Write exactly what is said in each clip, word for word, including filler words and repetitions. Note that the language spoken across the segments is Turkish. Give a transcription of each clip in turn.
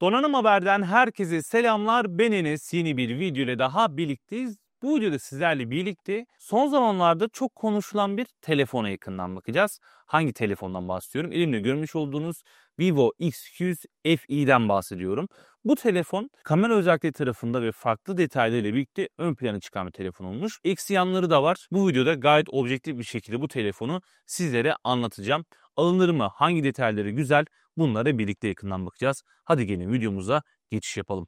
Donanım Haber'den herkese selamlar. Ben Enes, yeni bir video ile daha birlikteyiz. Bu videoda sizlerle birlikte son zamanlarda çok konuşulan bir telefona yakından bakacağız. Hangi telefondan bahsediyorum? Elimde görmüş olduğunuz Vivo X iki yüz F E'den bahsediyorum. Bu telefon kamera özellikleri tarafında ve farklı detaylarıyla birlikte ön plana çıkan bir telefon olmuş. Eksi yanları da var. Bu videoda gayet objektif bir şekilde bu telefonu sizlere anlatacağım. Alınır mı? Hangi detayları güzel? Bunlara birlikte yakından bakacağız. Hadi gelin videomuza geçiş yapalım.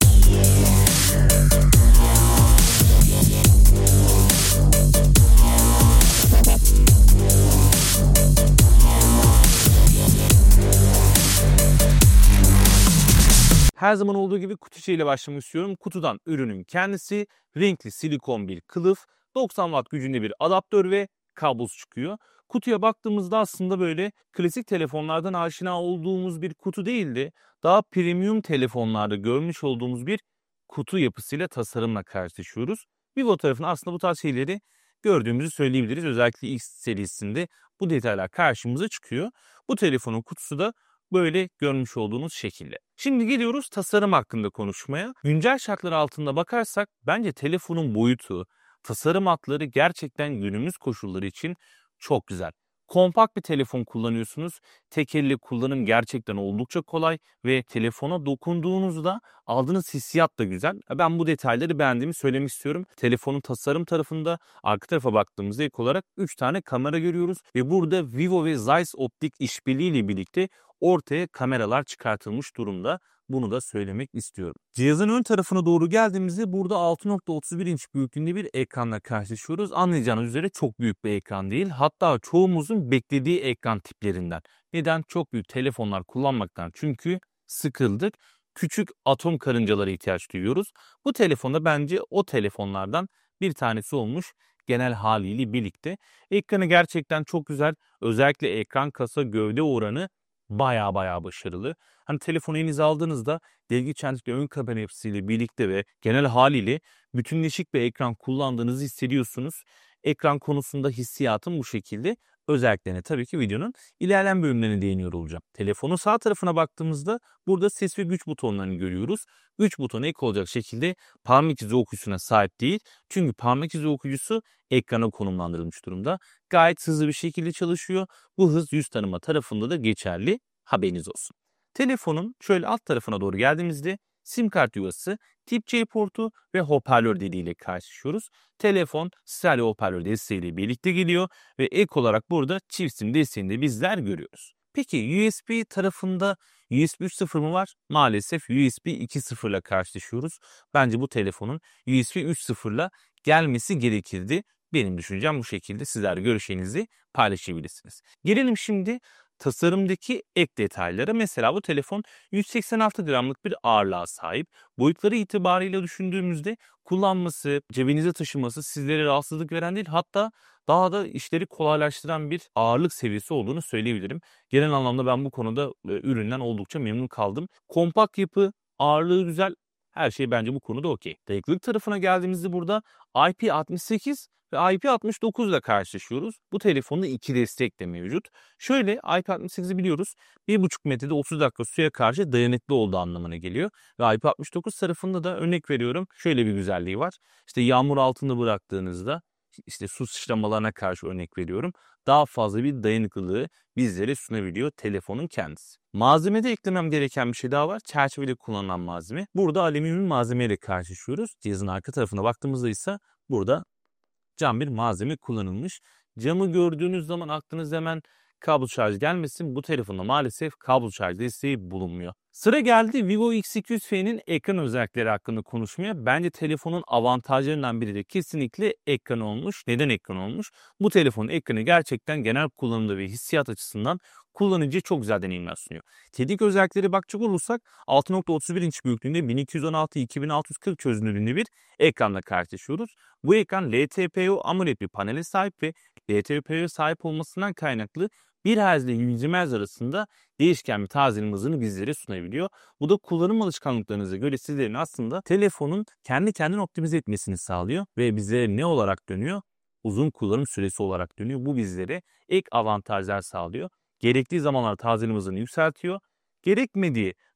Her zaman olduğu gibi kutu içeriğiyle başlamak istiyorum. Kutudan ürünün kendisi, renkli silikon bir kılıf, doksan watt gücünde bir adaptör ve kablosu çıkıyor. Kutuya baktığımızda aslında böyle klasik telefonlardan aşina olduğumuz bir kutu değildi. Daha premium telefonlarda görmüş olduğumuz bir kutu yapısıyla, tasarımla karşılaşıyoruz. Vivo tarafından aslında bu tarz şeyleri gördüğümüzü söyleyebiliriz. Özellikle X serisinde bu detaylar karşımıza çıkıyor. Bu telefonun kutusu da böyle görmüş olduğunuz şekilde. Şimdi geliyoruz tasarım hakkında konuşmaya. Güncel şartlar altında bakarsak bence telefonun boyutu, tasarım hatları gerçekten günümüz koşulları için çok güzel. Kompakt bir telefon kullanıyorsunuz. Tek elle kullanım gerçekten oldukça kolay ve telefona dokunduğunuzda aldığınız hissiyat da güzel. Ben bu detayları beğendiğimi söylemek istiyorum. Telefonun tasarım tarafında arka tarafa baktığımızda ilk olarak üç tane kamera görüyoruz ve burada Vivo ve Zeiss Optik işbirliğiyle birlikte ortaya kameralar çıkartılmış durumda. Bunu da söylemek istiyorum. Cihazın ön tarafına doğru geldiğimizde burada altı nokta otuz bir inç büyüklüğünde bir ekranla karşılaşıyoruz. Anlayacağınız üzere çok büyük bir ekran değil. Hatta çoğumuzun beklediği ekran tiplerinden. Neden? Çok büyük telefonlar kullanmaktan çünkü sıkıldık. Küçük atom karıncalara ihtiyaç duyuyoruz. Bu telefonda bence o telefonlardan bir tanesi olmuş genel haliyle birlikte. Ekranı gerçekten çok güzel. Özellikle ekran kasa gövde oranı baya baya başarılı. Hani telefonu elinize aldığınızda delgi çentikli ön kamera yapısıyla birlikte ve genel haliyle bütünleşik bir ekran kullandığınızı hissediyorsunuz. Ekran konusunda hissiyatım bu şekilde. Özelliklerine tabii ki videonun ilerleyen bölümlerine değiniyor olacağım. Telefonun sağ tarafına baktığımızda burada ses ve güç butonlarını görüyoruz. Güç butonu ek olacak şekilde parmak izi okuyucusuna sahip değil. Çünkü parmak izi okuyucusu ekrana konumlandırılmış durumda. Gayet hızlı bir şekilde çalışıyor. Bu hız yüz tanıma tarafında da geçerli. Haberiniz olsun. Telefonun şöyle alt tarafına doğru geldiğimizde sim kart yuvası, tip C portu ve hoparlör deliğiyle karşılaşıyoruz. Telefon stereo hoparlör desteğiyle birlikte geliyor ve ek olarak burada çift sim desteğini de bizler görüyoruz. Peki U S B tarafında U S B üç nokta sıfır mı var? Maalesef U S B iki nokta sıfır ile karşılaşıyoruz. Bence bu telefonun U S B üç nokta sıfır ile gelmesi gerekirdi. Benim düşüncem bu şekilde. Sizler görüşlerinizi paylaşabilirsiniz. Gelelim şimdi tasarımdaki ek detaylara. Mesela bu telefon yüz seksen altı gramlık bir ağırlığa sahip. Boyutları itibariyle düşündüğümüzde kullanması, cebinize taşıması sizlere rahatsızlık veren değil, hatta daha da işleri kolaylaştıran bir ağırlık seviyesi olduğunu söyleyebilirim. Genel anlamda ben bu konuda e, üründen oldukça memnun kaldım. Kompakt yapı, ağırlığı güzel. Her şey bence bu konuda okey. Dayanıklılık tarafına geldiğimizde burada I P altmış sekiz ve I P altmış dokuz ile karşılaşıyoruz. Bu telefonda iki destek de mevcut. Şöyle I P altmış sekizi biliyoruz. bir buçuk metrede otuz dakika suya karşı dayanıklı olduğu anlamına geliyor. Ve I P altmış dokuz tarafında da örnek veriyorum şöyle bir güzelliği var. İşte yağmur altında bıraktığınızda işte su sıçramalarına karşı örnek veriyorum. Daha fazla bir dayanıklılığı bizlere sunabiliyor telefonun kendisi. Malzemede eklemem gereken bir şey daha var. Çerçevede kullanılan malzeme. Burada alüminyum malzemeyle karşılaşıyoruz. Cihazın arka tarafına baktığımızda ise burada cam bir malzeme kullanılmış. Camı gördüğünüz zaman aklınıza hemen kablo şarj gelmesin. Bu telefonda maalesef kablo şarj desteği bulunmuyor. Sıra geldi Vivo X iki yüz F'nin ekran özellikleri hakkında konuşmaya. Bence telefonun avantajlarından biri de kesinlikle ekran olmuş. Neden ekran olmuş? Bu telefonun ekranı gerçekten genel kullanımda ve hissiyat açısından kullanıcıya çok güzel deneyimler sunuyor. Teknik özellikleri bakacak olursak altı nokta otuz bir inç büyüklüğünde bin iki yüz on altı iki bin altı yüz kırk çözünürlüğünde bir ekranla karşılaşıyoruz. Bu ekran L T P O AMOLED bir panele sahip ve L T P O'ya sahip olmasından kaynaklı bir hertz ile yüz yirmi hertz arasında değişken bir tazeleme hızını bizlere sunabiliyor. Bu da kullanım alışkanlıklarınıza göre sizlerin aslında telefonun kendi kendini optimize etmesini sağlıyor ve bizlere ne olarak dönüyor? Uzun kullanım süresi olarak dönüyor. Bu bizlere ek avantajlar sağlıyor. Gerektiği zamanlar tazeleme hızını yükseltiyor. Gerekmediği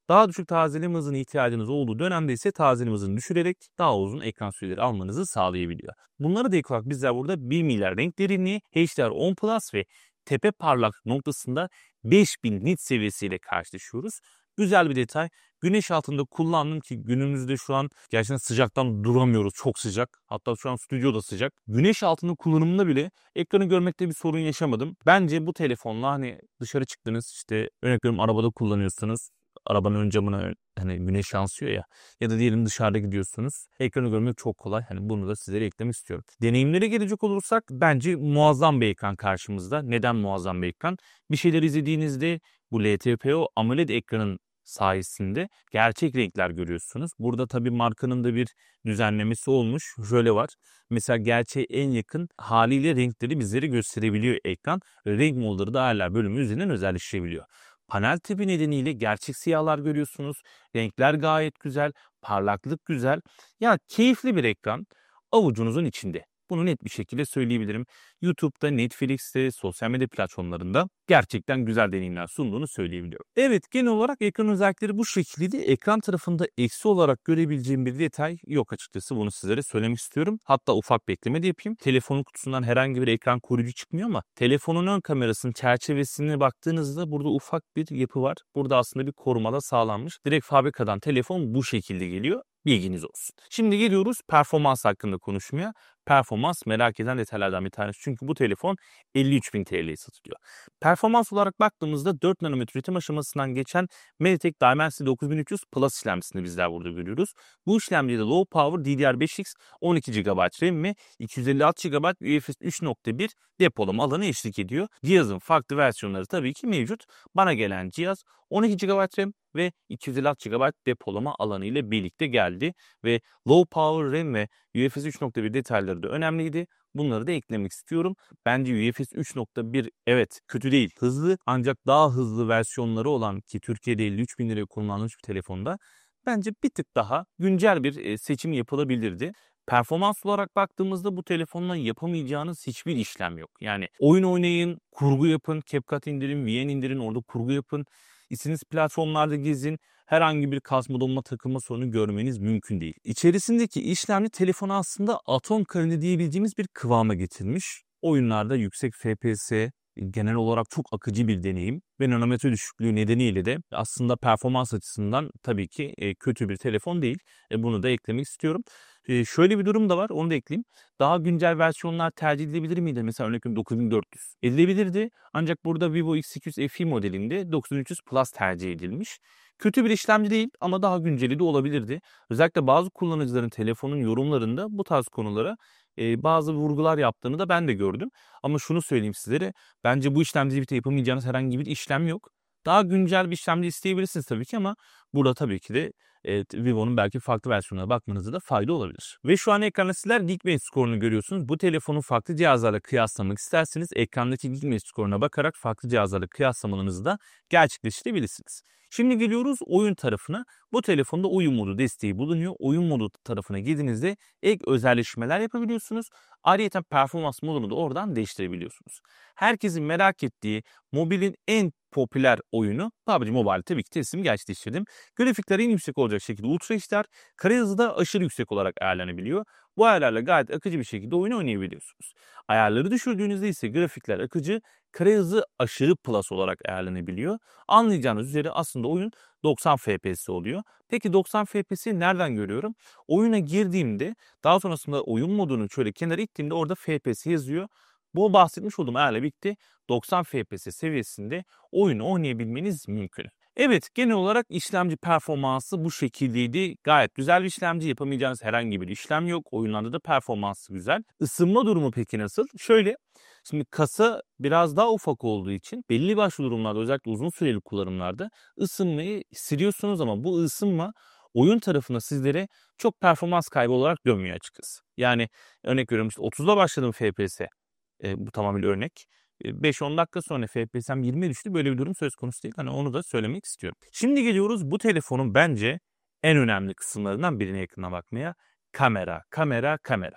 Daha düşük tazeleme hızına ihtiyacınız olduğu dönemde ise tazeleme hızını düşürerek daha uzun ekran süreleri almanızı sağlayabiliyor. Bunlara da ek olarak bizler burada bir milyar renk derinliği, H D R on Plus ve tepe parlaklık noktasında beş bin nit seviyesiyle karşılaşıyoruz. Güzel bir detay. Güneş altında kullandım ki günümüzde şu an gerçekten sıcaktan duramıyoruz. Çok sıcak. Hatta şu an stüdyoda sıcak. Güneş altında kullanımında bile ekranı görmekte bir sorun yaşamadım. Bence bu telefonla hani dışarı çıktınız, işte örnek veriyorum arabada kullanıyorsunuz. Arabanın ön camına hani güneş yansıyor ya, ya da diyelim dışarıda gidiyorsunuz. Ekranı görmek çok kolay. Hani bunu da sizlere eklemek istiyorum. Deneyimlere gelecek olursak bence muazzam bir ekran karşımızda. Neden muazzam bir ekran? Bir şeyler izlediğinizde bu L T P O AMOLED ekranın sayesinde gerçek renkler görüyorsunuz. Burada tabii markanın da bir düzenlemesi olmuş. Şöyle var. Mesela gerçeğe en yakın haliyle renkleri bizlere gösterebiliyor ekran. Renk modları da ayarlar bölümü üzerinden özelleştirebiliyor. Panel tipi nedeniyle gerçek siyahlar görüyorsunuz. Renkler gayet güzel, parlaklık güzel. Ya keyifli bir ekran avucunuzun içinde. Bunu net bir şekilde söyleyebilirim. YouTube'da, Netflix'te, sosyal medya platformlarında gerçekten güzel deneyimler sunduğunu söyleyebiliyorum. Evet, genel olarak ekran özellikleri bu şekilde. Ekran tarafında eksi olarak görebileceğim bir detay yok açıkçası. Bunu sizlere söylemek istiyorum. Hatta ufak bir ekleme de yapayım. Telefonun kutusundan herhangi bir ekran koruyucu çıkmıyor ama telefonun ön kamerasının çerçevesine baktığınızda burada ufak bir yapı var. Burada aslında bir koruma da sağlanmış. Direkt fabrikadan telefon bu şekilde geliyor. Bilginiz olsun. Şimdi geliyoruz performans hakkında konuşmaya. Performans merak eden detaylardan bir tanesi. Çünkü bu telefon elli üç bin T L'ye satılıyor. Performans olarak baktığımızda dört nanometre üretim aşamasından geçen MediaTek Dimensity dokuz bin üç yüz Plus işlemcisini bizler burada görüyoruz. Bu işlemcide Low Power D D R beş X on iki gigabayt RAM ve iki yüz elli altı gigabayt U F S üç nokta bir depolama alanı eşlik ediyor. Cihazın farklı versiyonları tabii ki mevcut. Bana gelen cihaz on iki gigabayt RAM ve iki yüz elli altı gigabayt depolama alanı ile birlikte geldi ve Low Power RAM ve U F S üç nokta bir detayları da önemliydi. Bunları da eklemek istiyorum. Bence U F S üç nokta bir evet kötü değil, hızlı, ancak daha hızlı versiyonları olan ki Türkiye'de elli üç bin liraya kullanılmış bir telefonda bence bir tık daha güncel bir seçim yapılabilirdi. Performans olarak baktığımızda bu telefonla yapamayacağınız hiçbir işlem yok. Yani oyun oynayın, kurgu yapın, CapCut indirin, V N indirin, orada kurgu yapın. İstediğiniz platformlarda gezin. Herhangi bir kasma donma takılma sorunu görmeniz mümkün değil. İçerisindeki işlemci telefonu aslında atom kalite diyebileceğimiz bir kıvama getirmiş. Oyunlarda yüksek F P S, genel olarak çok akıcı bir deneyim ve nanometre düşüklüğü nedeniyle de aslında performans açısından tabii ki e, kötü bir telefon değil. E, bunu da eklemek istiyorum. E, şöyle bir durum da var, onu da ekleyeyim. Daha güncel versiyonlar tercih edilebilir miydi? Mesela örneğin dokuz bin dört yüz. Edilebilirdi ancak burada Vivo X sekiz yüz F E modelinde dokuz bin üç yüz Plus tercih edilmiş. Kötü bir işlemci değil ama daha günceli de olabilirdi. Özellikle bazı kullanıcıların telefonun yorumlarında bu tarz konulara e, bazı vurgular yaptığını da ben de gördüm. Ama şunu söyleyeyim sizlere, bence bu işlemciyi birlikte yapamayacağınız herhangi bir işlem yok. Daha güncel bir işlemci isteyebilirsiniz tabii ki ama burada tabii ki de e, Vivo'nun belki farklı versiyonuna bakmanızda da fayda olabilir. Ve şu an ekranda sizler Geekbench skorunu görüyorsunuz. Bu telefonu farklı cihazlarla kıyaslamak isterseniz ekrandaki Geekbench skoruna bakarak farklı cihazlarla kıyaslamalarınızı da gerçekleştirebilirsiniz. Şimdi geliyoruz oyun tarafına. Bu telefonda oyun modu desteği bulunuyor. Oyun modu tarafına girdiğinizde ek özelleşmeler yapabiliyorsunuz. Ayrıca performans modunu da oradan değiştirebiliyorsunuz. Herkesin merak ettiği mobilin en popüler oyunu P U B G Mobile tabii ki testimi gerçekleştirdim. Grafikler en yüksek olacak şekilde Ultra H D R, kare hızı da aşırı yüksek olarak ayarlanabiliyor. Bu ayarlarla gayet akıcı bir şekilde oyunu oynayabiliyorsunuz. Ayarları düşürdüğünüzde ise grafikler akıcı, kare hızı aşırı plus olarak ayarlanabiliyor. Anlayacağınız üzere aslında oyun doksan F P S oluyor. Peki doksan F P S'yi nereden görüyorum? Oyuna girdiğimde daha sonrasında oyun modunu şöyle kenara ittiğimde orada F P S yazıyor. Bu bahsetmiş olduğum ayarla birlikte doksan F P S seviyesinde oyunu oynayabilmeniz mümkün. Evet, genel olarak işlemci performansı bu şekildeydi. Gayet güzel bir işlemci, yapamayacağınız herhangi bir işlem yok. Oyunlarda da performansı güzel. Isınma durumu peki nasıl? Şöyle, şimdi kasa biraz daha ufak olduğu için belli başlı durumlarda, özellikle uzun süreli kullanımlarda ısınmayı hissediyorsunuz ama bu ısınma oyun tarafında sizlere çok performans kaybı olarak dönmüyor açıkçası. Yani örnek veriyorum, işte otuzda başladım F P S. E, bu tamamen örnek. beş on dakika sonra F P S'm yirmiye düştü. Böyle bir durum söz konusu değil. Hani onu da söylemek istiyorum. Şimdi geliyoruz bu telefonun bence en önemli kısımlarından birine yakına bakmaya. Kamera, kamera, kamera.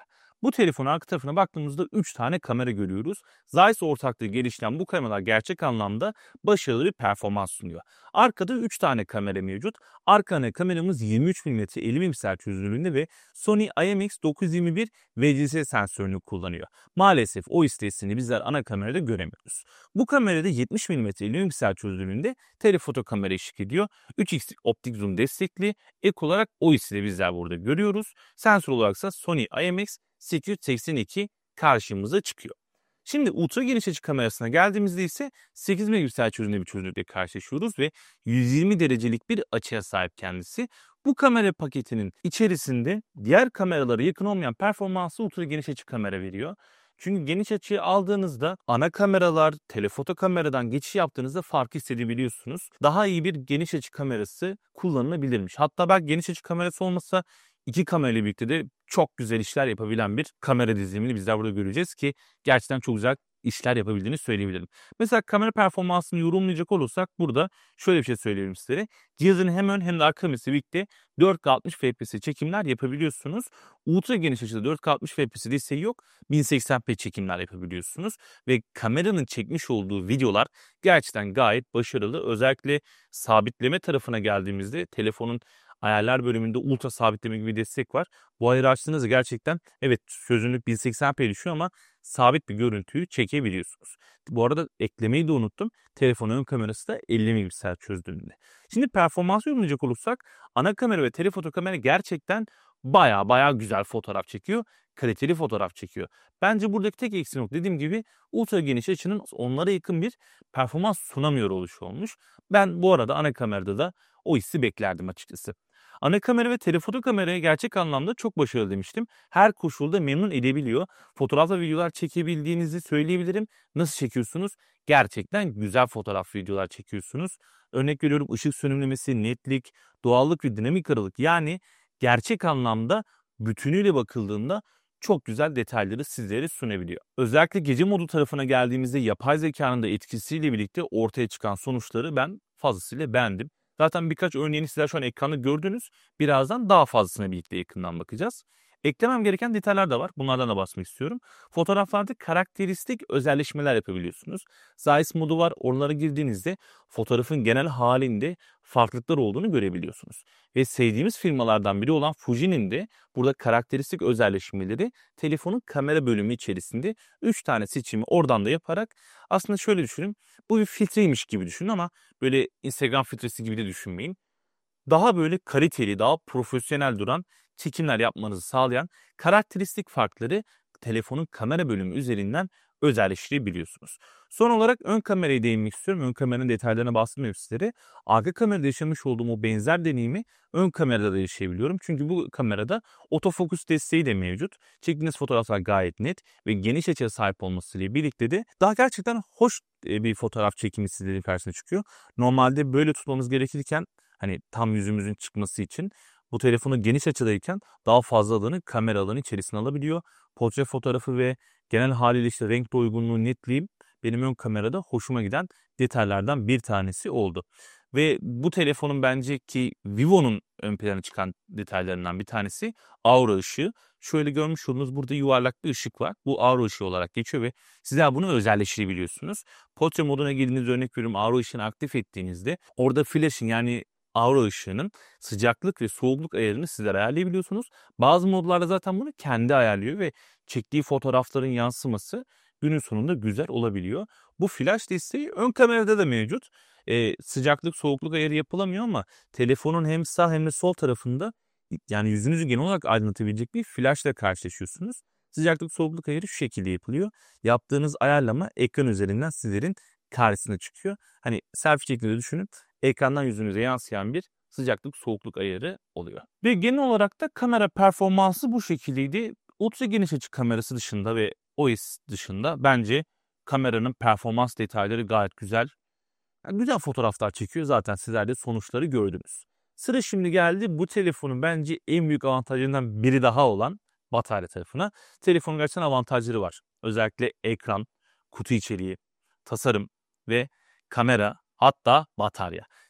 Bu telefonun arka tarafına baktığımızda üç tane kamera görüyoruz. Zeiss ortaklığı geliştiren bu kameralar gerçek anlamda başarılı bir performans sunuyor. Arkada üç tane kamera mevcut. Arka ana kameramız yirmi üç milimetre elli piksel çözünürlüğünde ve Sony I M X dokuz yüz yirmi bir V C S sensörünü kullanıyor. Maalesef o istesini bizler ana kamerada göremiyoruz. Bu kamerada yetmiş milimetre elli piksel çözünürlüğünde telefoto kamera eşlik ediyor. üç x optik zoom destekli. Ek olarak o is'i de bizler burada görüyoruz. Sensör olaraksa Sony I M X sekiz yüz seksen iki karşımıza çıkıyor. Şimdi ultra geniş açı kamerasına geldiğimizde ise sekiz megapiksel çözünürlüğünde bir çözünürlükle karşılaşıyoruz ve yüz yirmi derecelik bir açıya sahip kendisi. Bu kamera paketinin içerisinde diğer kameralara yakın olmayan performansı ultra geniş açı kamera veriyor. Çünkü geniş açıyı aldığınızda ana kameralar, telefoto kameradan geçiş yaptığınızda farkı hissedebiliyorsunuz. Daha iyi bir geniş açı kamerası kullanılabilirmiş. Hatta belki geniş açı kamerası olmasa iki kamerayla birlikte de çok güzel işler yapabilen bir kamera dizilimini bizler burada göreceğiz ki gerçekten çok güzel işler yapabildiğini söyleyebilirim. Mesela kamera performansını yorumlayacak olursak burada şöyle bir şey söyleyebilirim sizlere. Cihazın hem ön hem de arka kamerası birlikte dört K altmış F P S çekimler yapabiliyorsunuz. Ultra geniş açıda dört K altmış F P S desteği yok. bin seksen p çekimler yapabiliyorsunuz. Ve kameranın çekmiş olduğu videolar gerçekten gayet başarılı. Özellikle sabitleme tarafına geldiğimizde telefonun ayarlar bölümünde ultra sabitleme gibi bir destek var. Bu ayarı açtığınızda gerçekten evet çözünürlük bin seksen p düşüyor ama sabit bir görüntüyü çekebiliyorsunuz. Bu arada eklemeyi de unuttum. Telefonun ön kamerası da elli megapiksel çözünürlüğünde. Şimdi performansı yorumlayacak olursak ana kamera ve telefoto kamera gerçekten baya baya güzel fotoğraf çekiyor. Kaliteli fotoğraf çekiyor. Bence buradaki tek eksi nokta dediğim gibi ultra geniş açının onlara yakın bir performans sunamıyor oluşu olmuş. Ben bu arada ana kamerada da o hissi beklerdim açıkçası. Ana kamera ve telefoto kameraya gerçek anlamda çok başarılı demiştim. Her koşulda memnun edebiliyor. Fotoğraf ve videolar çekebildiğinizi söyleyebilirim. Nasıl çekiyorsunuz? Gerçekten güzel fotoğraf videolar çekiyorsunuz. Örnek veriyorum ışık sönümlemesi, netlik, doğallık ve dinamik aralık. Yani gerçek anlamda bütünüyle bakıldığında çok güzel detayları sizlere sunabiliyor. Özellikle gece modu tarafına geldiğimizde yapay zekanın da etkisiyle birlikte ortaya çıkan sonuçları ben fazlasıyla beğendim. Zaten birkaç örneğini sizler şu an ekranda gördünüz. Birazdan daha fazlasına birlikte yakından bakacağız. Eklemem gereken detaylar da var. Bunlardan da bahsetmek istiyorum. Fotoğraflarda karakteristik özelleşmeler yapabiliyorsunuz. Zeiss modu var. Oralara girdiğinizde fotoğrafın genel halinde farklılıklar olduğunu görebiliyorsunuz. Ve sevdiğimiz firmalardan biri olan Fuji'nin de burada karakteristik özelleşmeleri telefonun kamera bölümü içerisinde üç tane seçimi oradan da yaparak aslında şöyle düşünün. Bu bir filtreymiş gibi düşünün ama böyle Instagram filtresi gibi de düşünmeyin. Daha böyle kaliteli, daha profesyonel duran çekimler yapmanızı sağlayan karakteristik farkları telefonun kamera bölümü üzerinden özelleştirebiliyorsunuz. Son olarak ön kameraya değinmek istiyorum. Ön kameranın detaylarına bahsetmiyorum sizlere. Arka kamerada yaşamış olduğum o benzer deneyimi ön kamerada da yaşayabiliyorum. Çünkü bu kamerada otofokus desteği de mevcut. Çektiğiniz fotoğraflar gayet net ve geniş açıya sahip olmasıyla birlikte de daha gerçekten hoş bir fotoğraf çekimi sizlerin karşısına çıkıyor. Normalde böyle tutmamız gerekirken hani tam yüzümüzün çıkması için bu telefonu geniş açıdayken daha fazla alanı kamera alanı içerisine alabiliyor. Portre fotoğrafı ve genel haliyle işte renk uygunluğu, netliği benim ön kamerada hoşuma giden detaylardan bir tanesi oldu. Ve bu telefonun bence ki Vivo'nun ön plana çıkan detaylarından bir tanesi aura ışığı. Şöyle görmüş olduğunuz burada yuvarlak bir ışık var. Bu aura ışığı olarak geçiyor ve sizler bunu özelleştirebiliyorsunuz. Portre moduna girdiğiniz örnek veriyorum aura ışığını aktif ettiğinizde orada flash'ın yani aura ışığının sıcaklık ve soğukluk ayarını sizler ayarlayabiliyorsunuz. Bazı modlarda zaten bunu kendi ayarlıyor ve çektiği fotoğrafların yansıması günün sonunda güzel olabiliyor. Bu flash desteği ön kamerada da mevcut. Ee, sıcaklık soğukluk ayarı yapılamıyor ama telefonun hem sağ hem de sol tarafında yani yüzünüzü genel olarak aydınlatabilecek bir flash ile karşılaşıyorsunuz. Sıcaklık soğukluk ayarı şu şekilde yapılıyor. Yaptığınız ayarlama ekran üzerinden sizlerin karşısına çıkıyor. Hani selfie şeklinde düşünün. Ekrandan yüzünüze yansıyan bir sıcaklık soğukluk ayarı oluyor. Ve genel olarak da kamera performansı bu şekildeydi. Ultra geniş açı kamerası dışında ve O İS dışında bence kameranın performans detayları gayet güzel. Yani güzel fotoğraflar çekiyor. Zaten sizler de sonuçları gördünüz. Sıra şimdi geldi bu telefonun bence en büyük avantajlarından biri daha olan batarya tarafına. Telefonun gerçekten avantajları var. Özellikle ekran, kutu içeriği, tasarım ve kamera hatta batarya.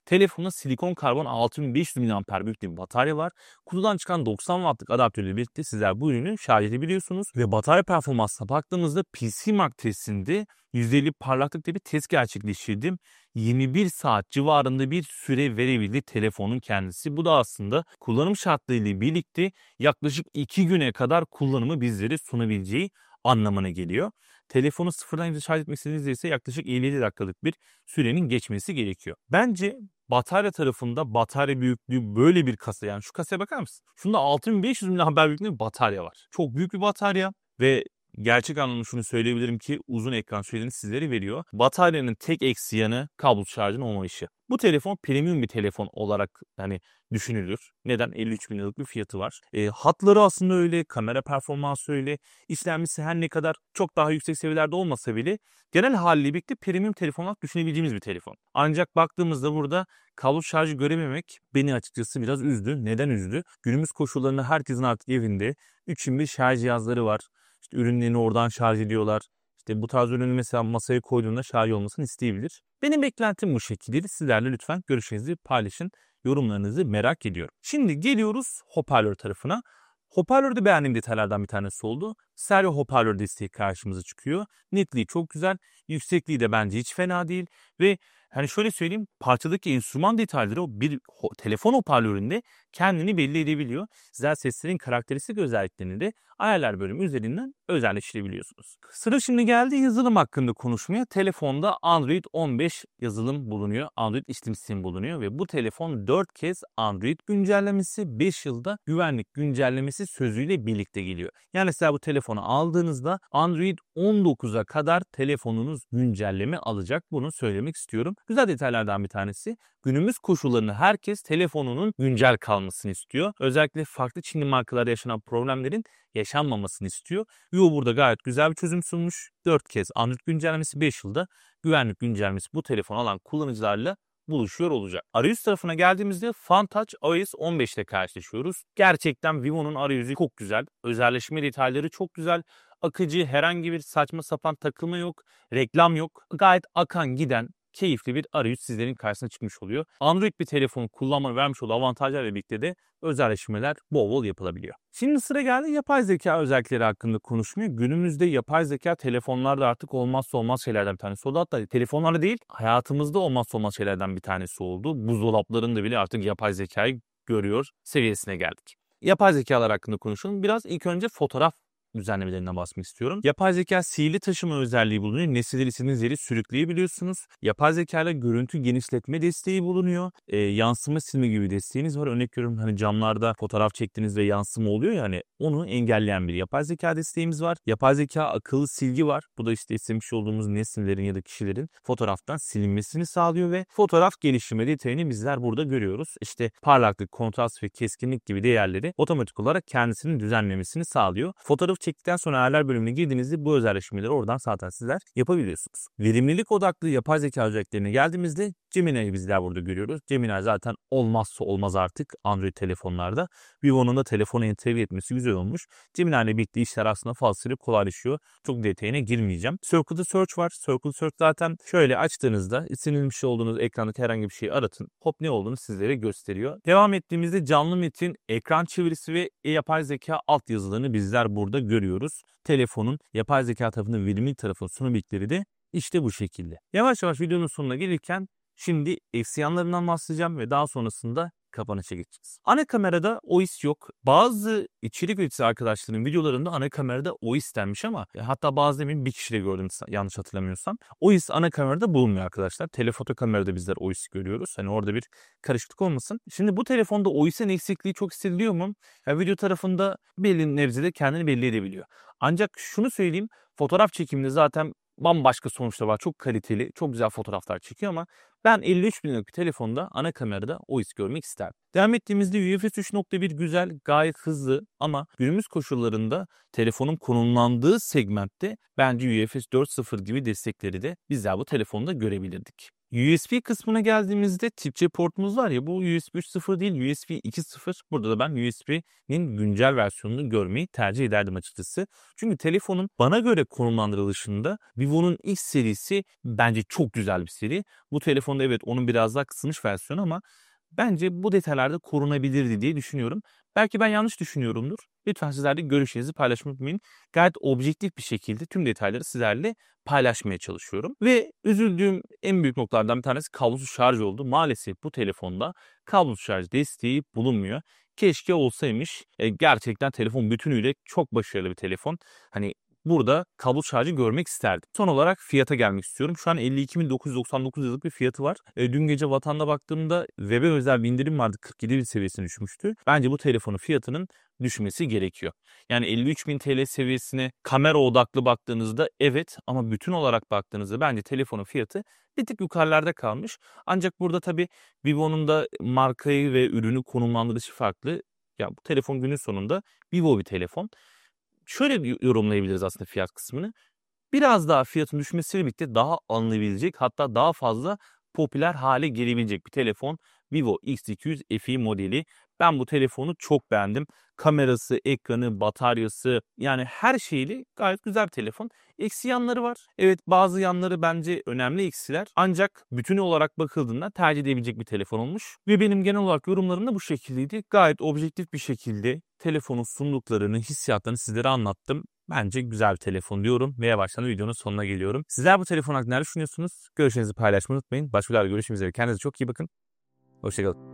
Telefonda silikon karbon altı bin beş yüz miliamper büyüklüğünde bir batarya var. Kutudan çıkan doksan wattlık adaptörle birlikte sizler bu ürünü şarj edebiliyorsunuz. Ve batarya performansına baktığımızda P C Mark testinde yüzde elli parlaklıkta bir test gerçekleştirdim. yirmi bir saat civarında bir süre verebildi telefonun kendisi. Bu da aslında kullanım şartlarıyla birlikte yaklaşık iki güne kadar kullanımı bizlere sunabileceği anlamına geliyor. Telefonu sıfırdan yüze şarj etmek istediğinizde ise yaklaşık elli yedi dakikalık bir sürenin geçmesi gerekiyor. Bence batarya tarafında batarya büyüklüğü böyle bir kasa, yani şu kasaya bakar mısın? Şunda altı bin beş yüz miliamper büyüklüğünde bir batarya var. Çok büyük bir batarya ve gerçek anlamda şunu söyleyebilirim ki uzun ekran sürelerini sizlere veriyor. Bataryanın tek eksi yanı kablosuz şarjın olmayışı. Bu telefon premium bir telefon olarak hani düşünülür. Neden? elli üç bin liralık bir fiyatı var. E, hatları aslında öyle, kamera performansı öyle, işlemcisi her ne kadar çok daha yüksek seviyelerde olmasa bile genel haliyle birlikte premium telefon olarak düşünebileceğimiz bir telefon. Ancak baktığımızda burada kablosuz şarjı görememek beni açıkçası biraz üzdü. Neden üzdü? Günümüz koşullarında herkesin artık evinde üç bin bir şarj cihazları var. İşte ürünlerini oradan şarj ediyorlar. İşte bu tarz ürünü mesela masaya koyduğunda şarj olmasını isteyebilir. Benim beklentim bu şekilde. Sizlerle lütfen görüşlerinizi paylaşın. Yorumlarınızı merak ediyorum. Şimdi geliyoruz hoparlör tarafına. Hoparlörde beğendiğim detaylardan bir tanesi oldu. Stereo hoparlör desteği karşımıza çıkıyor. Netliği çok güzel. Yüksekliği de bence hiç fena değil. Ve hani şöyle söyleyeyim, parçadaki enstrüman detayları o bir ho- telefon hoparlöründe kendini belli edebiliyor. Sizler seslerin karakteristik özelliklerini de ayarlar bölümü üzerinden özelleştirebiliyorsunuz. Sıra şimdi geldi yazılım hakkında konuşmaya. Telefonda Android on beş yazılım bulunuyor. Android işletim sistemi bulunuyor ve bu telefon dört kez Android güncellemesi, beş yılda güvenlik güncellemesi sözüyle birlikte geliyor. Yani mesela bu telefonu aldığınızda Android on dokuza kadar telefonunuz güncelleme alacak. Bunu söylemek istiyorum. Güzel detaylardan bir tanesi. Günümüz koşullarında herkes telefonunun güncel kalmasını istiyor. Özellikle farklı Çinli markalarda yaşanan problemlerin yaşanmamasını istiyor. Vivo burada gayet güzel bir çözüm sunmuş. dört kez Android güncellemesi, beş yılda güvenlik güncellemesi bu telefon alan kullanıcılarla buluşuyor olacak. Arayüz tarafına geldiğimizde FunTouch O S on beş ile karşılaşıyoruz. Gerçekten Vivo'nun arayüzü çok güzel. Özelleşme detayları çok güzel. Akıcı, herhangi bir saçma sapan takılma yok, reklam yok. Gayet akan giden keyifli bir arayüz sizlerin karşısına çıkmış oluyor. Android bir telefonu kullanmanın vermiş olduğu avantajlarla birlikte de özelleşmeler bol bol yapılabiliyor. Şimdi sıra geldi yapay zeka özellikleri hakkında konuşmaya. Günümüzde yapay zeka telefonlarda artık olmazsa olmaz şeylerden bir tanesi oldu. Hatta telefonlarda değil, hayatımızda olmazsa olmaz şeylerden bir tanesi oldu. Buzdolaplarında bile artık yapay zekayı görüyor seviyesine geldik. Yapay zekalar hakkında konuşalım. Biraz ilk önce fotoğraf düzenlemelerinden bahsetmek istiyorum. Yapay zeka sihirli taşıma özelliği bulunuyor. Nesneleri istediğiniz yere sürükleyebiliyorsunuz. Yapay zeka ile görüntü genişletme desteği bulunuyor. E, yansıma silme gibi desteğiniz var. Örnek veriyorum, hani camlarda fotoğraf çektiniz ve yansıma oluyor ya, hani onu engelleyen bir yapay zeka desteğimiz var. Yapay zeka akıllı silgi var. Bu da işte istemiş olduğumuz nesnelerin ya da kişilerin fotoğraftan silinmesini sağlıyor ve fotoğraf geliştirme detayını bizler burada görüyoruz. İşte parlaklık, kontrast ve keskinlik gibi değerleri otomatik olarak kendisinin düzenlemesini sağlıyor. Fotoğraf çektikten sonra ayarlar bölümüne girdiğinizde bu özelleşmeleri oradan zaten sizler yapabiliyorsunuz. Verimlilik odaklı yapay zeka özelliklerine geldiğimizde Gemini'yi bizler burada görüyoruz. Gemini zaten olmazsa olmaz artık Android telefonlarda. Vivo'nun da telefona entegre etmesi güzel olmuş. Gemini ile birlikte işler aslında fazlasıyla kolaylaşıyor. Çok detayına girmeyeceğim. Circle Search var. Circle Search zaten şöyle açtığınızda istenilmiş olduğunuz ekrandaki herhangi bir şeyi aratın. Hop ne olduğunu sizlere gösteriyor. Devam ettiğimizde canlı metin, ekran çevirisi ve yapay zeka altyazılarını bizler burada görüyoruz. Telefonun yapay zeka tarafında verimlilik tarafının sunabildikleri de işte bu şekilde. Yavaş yavaş videonun sonuna gelirken şimdi eksi yanlarından bahsedeceğim ve daha sonrasında kapanışa geçeceğiz. Ana kamerada O İS yok. Bazı içerik üreticisi arkadaşların videolarında ana kamerada O İS denmiş ama hatta bazı demin bir kişi de gördüm yanlış hatırlamıyorsam. O İS ana kamerada bulunmuyor arkadaşlar. Telefoto kamerada bizler O İS görüyoruz. Hani orada bir karışıklık olmasın. Şimdi bu telefonda O İS'in eksikliği çok hissediliyor mu? Yani video tarafında belli nebzede kendini belli edebiliyor. Ancak şunu söyleyeyim, fotoğraf çekiminde zaten bambaşka sonuçlar var. Çok kaliteli, çok güzel fotoğraflar çekiyor ama ben elli üç bin liralık bir telefonda ana kamerada O İS görmek isterdim. Devam ettiğimizde U F S üç nokta bir güzel, gayet hızlı ama günümüz koşullarında telefonun konumlandığı segmentte bence U F S dört nokta sıfır gibi destekleri de bizler bu telefonda görebilirdik. U S B kısmına geldiğimizde tip C portumuz var ya, bu U S B üç nokta sıfır değil, U S B iki nokta sıfır. Burada da ben U S B'nin güncel versiyonunu görmeyi tercih ederdim açıkçası. Çünkü telefonun bana göre konumlandırılışında Vivo'nun X serisi bence çok güzel bir seri. Bu telefonda evet onun biraz daha kısılmış versiyonu ama bence bu detaylarda korunabilirdi diye düşünüyorum. Belki ben yanlış düşünüyorumdur. Lütfen sizler de görüşlerinizi paylaşmayı unutmayın. Gayet objektif bir şekilde tüm detayları sizlerle paylaşmaya çalışıyorum. Ve üzüldüğüm en büyük noktalardan bir tanesi kablosuz şarj oldu. Maalesef bu telefonda kablosuz şarj desteği bulunmuyor. Keşke olsaymış. E, gerçekten telefon bütünüyle çok başarılı bir telefon. Hani burada kablosuz şarjı görmek isterdim. Son olarak fiyata gelmek istiyorum. Şu an elli iki bin dokuz yüz doksan dokuz liralık bir fiyatı var. E, dün gece Vatan'da baktığımda web'e özel bir indirim vardı. kırk yedi bin seviyesine düşmüştü. Bence bu telefonun fiyatının düşmesi gerekiyor. Yani elli üç bin T L seviyesine kamera odaklı baktığınızda evet, ama bütün olarak baktığınızda bence telefonun fiyatı bir tık yukarılarda kalmış. Ancak burada tabii Vivo'nun da markayı ve ürünü konumlandırışı farklı. Ya bu telefon günün sonunda Vivo bir telefon. Şöyle yorumlayabiliriz aslında fiyat kısmını. Biraz daha fiyatın düşmesiyle birlikte daha alınabilecek, hatta daha fazla popüler hale gelebilecek bir telefon Vivo X iki yüz F E modeli. Ben bu telefonu çok beğendim. Kamerası, ekranı, bataryası, yani her şeyle gayet güzel bir telefon. Eksi yanları var. Evet, bazı yanları bence önemli eksiler. Ancak bütünü olarak bakıldığında tercih edebilecek bir telefon olmuş. Ve benim genel olarak yorumlarım da bu şekildeydi. Gayet objektif bir şekilde telefonun sunduklarını, hissiyatlarını sizlere anlattım. Bence güzel bir telefon diyorum ve yavaştan videonun sonuna geliyorum. Sizler bu telefon hakkında ne düşünüyorsunuz? Görüşlerinizi paylaşmayı unutmayın. Başka bir görüşmek üzere. Kendinize çok iyi bakın. Hoşçakalın.